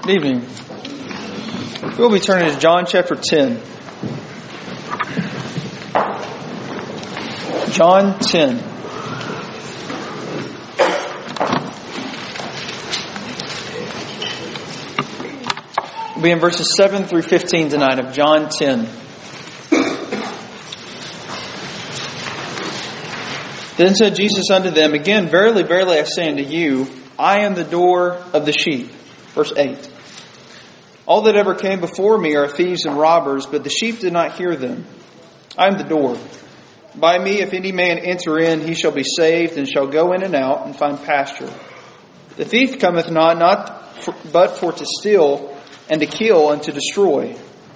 Good evening. We'll be turning to John chapter 10. John 10. We'll be in verses 7 through 15 tonight of John 10. Then said Jesus unto them, Again, verily, verily, I say unto you, I am the door of the sheep. Verse 8. All that ever came before me are thieves and robbers, but the sheep did not hear them. I am the door. By me, if any man enter in, he shall be saved, and shall go in and out, and find pasture. The thief cometh but for to steal, and to kill, and to destroy.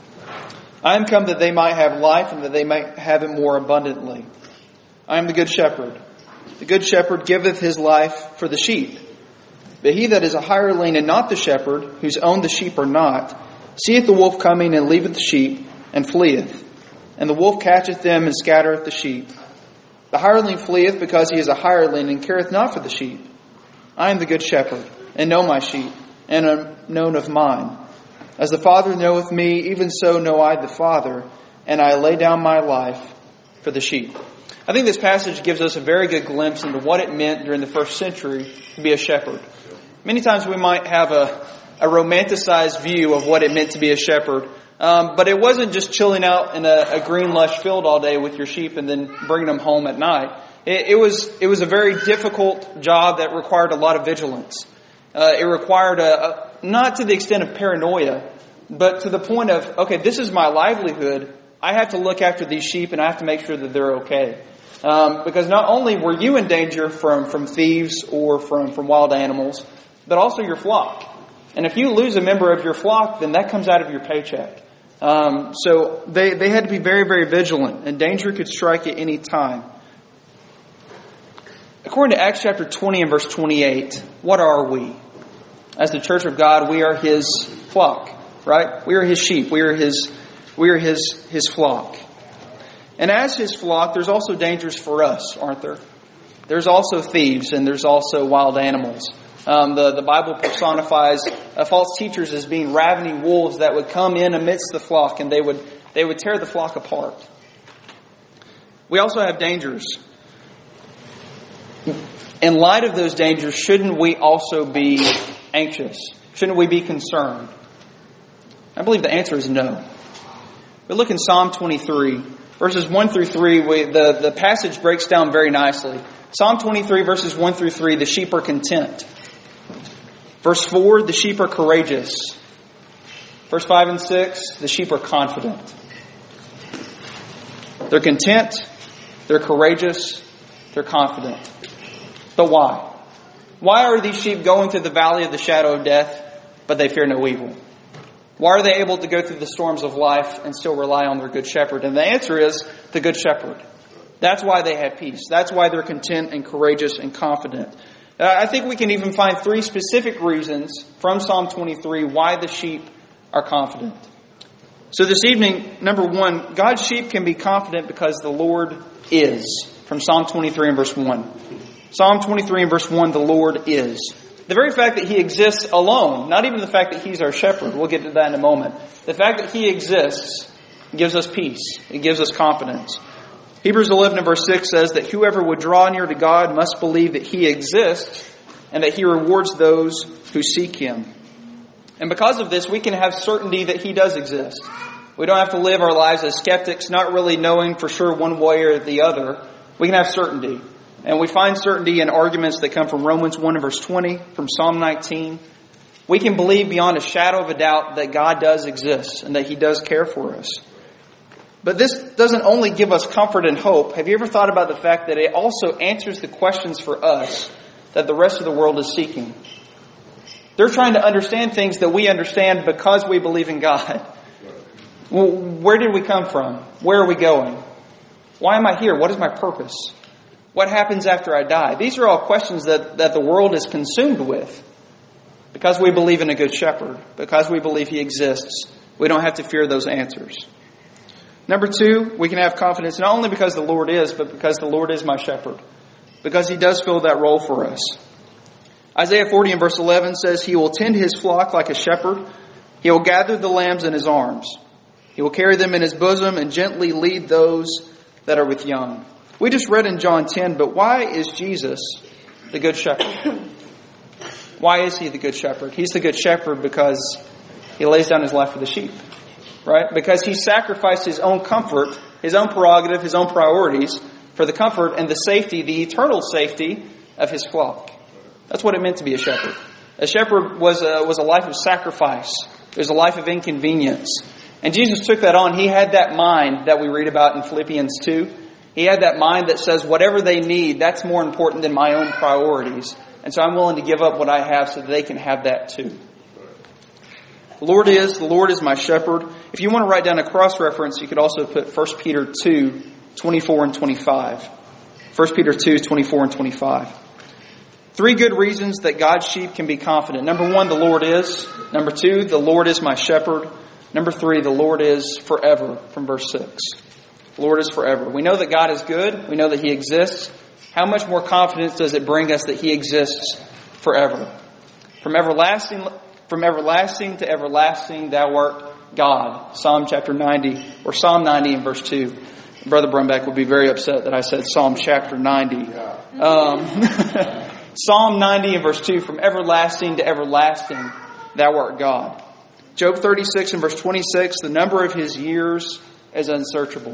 I am come that they might have life, and that they might have it more abundantly. I am the good shepherd. The good shepherd giveth his life for the sheep. But he that is a hireling and not the shepherd, whose own the sheep are not, seeth the wolf coming, and leaveth the sheep, and fleeth. And the wolf catcheth them, and scattereth the sheep. The hireling fleeth, because he is a hireling, and careth not for the sheep. I am the good shepherd, and know my sheep, and am known of mine. As the Father knoweth me, even so know I the Father, and I lay down my life for the sheep. I think this passage gives us a very good glimpse into what it meant during the first century to be a shepherd. Many times we might have a romanticized view of what it meant to be a shepherd, but it wasn't just chilling out in a green lush field all day with your sheep and then bringing them home at night. It was a very difficult job that required a lot of vigilance. It required not to the extent of paranoia, but to the point of, okay, this is my livelihood. I have to look after these sheep, and I have to make sure that they're okay. Because not only were you in danger from thieves or from wild animals, but also your flock. And if you lose a member of your flock, then that comes out of your paycheck. So they had to be very, very vigilant, and danger could strike at any time. According to Acts chapter 20 and verse 28, what are we? As the church of God, we are His flock, right? We are His sheep. We are His flock. And as His flock, there's also dangers for us, aren't there? There's also thieves, and there's also wild animals. The Bible personifies false teachers as being ravening wolves that would come in amidst the flock, and they would tear the flock apart. We also have dangers. In light of those dangers, shouldn't we also be anxious? Shouldn't we be concerned? I believe the answer is no. We look in Psalm 23, verses 1 through 3. The passage breaks down very nicely. Psalm 23, verses 1 through 3, the sheep are content. Verse 4, the sheep are courageous. Verse 5 and 6, the sheep are confident. They're content, they're courageous, they're confident. But why? Why are these sheep going through the valley of the shadow of death, but they fear no evil? Why are they able to go through the storms of life and still rely on their good shepherd? And the answer is the good shepherd. That's why they have peace. That's why they're content and courageous and confident. I think we can even find 3 specific reasons from Psalm 23 why the sheep are confident. So this evening, number 1, God's sheep can be confident because the Lord is. From Psalm 23 and verse 1. Psalm 23 and verse 1, the Lord is. The very fact that He exists alone, not even the fact that He's our shepherd, we'll get to that in a moment. The fact that He exists gives us peace. It gives us confidence. Hebrews 11 and verse 6 says that whoever would draw near to God must believe that He exists and that He rewards those who seek Him. And because of this, we can have certainty that He does exist. We don't have to live our lives as skeptics, not really knowing for sure one way or the other. We can have certainty. And we find certainty in arguments that come from Romans 1 and verse 20, from Psalm 19. We can believe beyond a shadow of a doubt that God does exist and that He does care for us. But this doesn't only give us comfort and hope. Have you ever thought about the fact that it also answers the questions for us that the rest of the world is seeking? They're trying to understand things that we understand because we believe in God. Well, where did we come from? Where are we going? Why am I here? What is my purpose? What happens after I die? These are all questions that the world is consumed with. Because we believe in a good shepherd, because we believe He exists, we don't have to fear those answers. Number 2, we can have confidence not only because the Lord is, but because the Lord is my shepherd. Because He does fill that role for us. Isaiah 40 and verse 11 says, He will tend His flock like a shepherd. He will gather the lambs in His arms. He will carry them in His bosom and gently lead those that are with young. We just read in John 10, but why is Jesus the Good Shepherd? Why is He the Good Shepherd? He's the Good Shepherd because He lays down His life for the sheep. Right? Because He sacrificed His own comfort, His own prerogative, His own priorities for the comfort and the safety, the eternal safety of His flock. That's what it meant to be a shepherd. A shepherd was a life of sacrifice. It was a life of inconvenience. And Jesus took that on. He had that mind that we read about in Philippians 2. He had that mind that says, whatever they need, that's more important than my own priorities. And so I'm willing to give up what I have so that they can have that too. The Lord is my shepherd. If you want to write down a cross-reference, you could also put 1 Peter 2, 24 and 25. 1 Peter 2, 24 and 25. 3 good reasons that God's sheep can be confident. Number 1, the Lord is. Number 2, the Lord is my shepherd. Number 3, the Lord is forever, from verse 6. The Lord is forever. We know that God is good. We know that He exists. How much more confidence does it bring us that He exists forever? From everlasting to everlasting, Thou art God. Psalm chapter 90, or Psalm 90 in verse 2. Brother Brumback would be very upset that I said Psalm chapter 90. Psalm 90 and verse 2, from everlasting to everlasting, Thou art God. Job 36 and verse 26, the number of His years is unsearchable.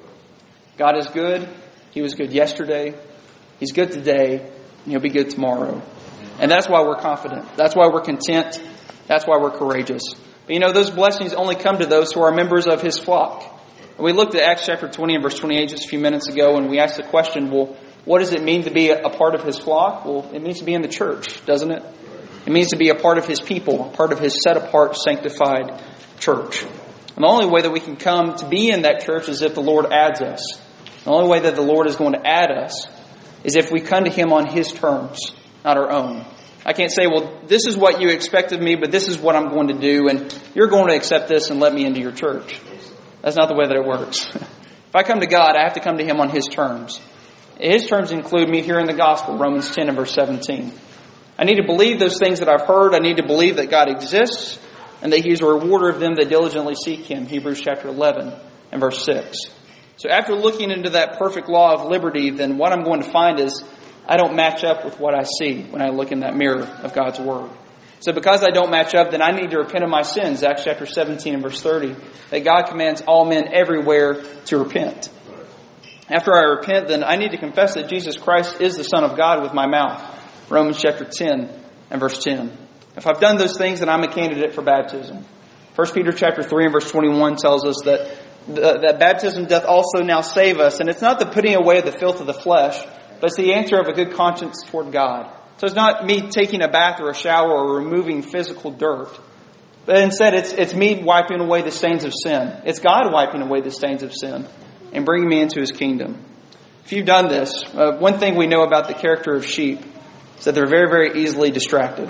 God is good. He was good yesterday. He's good today. And He'll be good tomorrow. And that's why we're confident. That's why we're content. That's why we're courageous. But those blessings only come to those who are members of His flock. And we looked at Acts chapter 20 and verse 28 just a few minutes ago, and we asked the question, well, what does it mean to be a part of His flock? Well, it means to be in the church, doesn't it? It means to be a part of His people, a part of His set-apart, sanctified church. And the only way that we can come to be in that church is if the Lord adds us. The only way that the Lord is going to add us is if we come to Him on His terms, not our own. I can't say, well, this is what you expect of me, but this is what I'm going to do, and you're going to accept this and let me into your church. That's not the way that it works. If I come to God, I have to come to Him on His terms. His terms include me hearing the gospel, Romans 10 and verse 17. I need to believe those things that I've heard. I need to believe that God exists and that He is a rewarder of them that diligently seek Him, Hebrews chapter 11 and verse 6. So after looking into that perfect law of liberty, then what I'm going to find is I don't match up with what I see when I look in that mirror of God's Word. So because I don't match up, then I need to repent of my sins, Acts chapter 17 and verse 30, that God commands all men everywhere to repent. After I repent, then I need to confess that Jesus Christ is the Son of God with my mouth, Romans chapter 10 and verse 10. If I've done those things, then I'm a candidate for baptism. 1 Peter chapter 3 and verse 21 tells us that baptism doth also now save us. And it's not the putting away of the filth of the flesh, but it's the answer of a good conscience toward God. So it's not me taking a bath or a shower or removing physical dirt. But instead, it's me wiping away the stains of sin. It's God wiping away the stains of sin and bringing me into His kingdom. If you've done this, one thing we know about the character of sheep is that they're very, very easily distracted.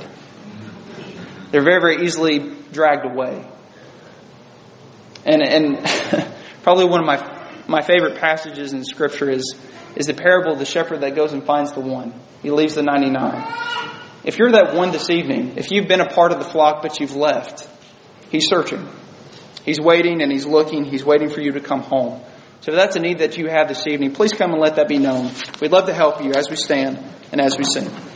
They're very, very easily dragged away. And probably one of my favorite passages in Scripture is the parable of the shepherd that goes and finds the one. He leaves the 99. If you're that one this evening, if you've been a part of the flock but you've left, He's searching. He's waiting and He's looking. He's waiting for you to come home. So if that's a need that you have this evening, please come and let that be known. We'd love to help you as we stand and as we sing.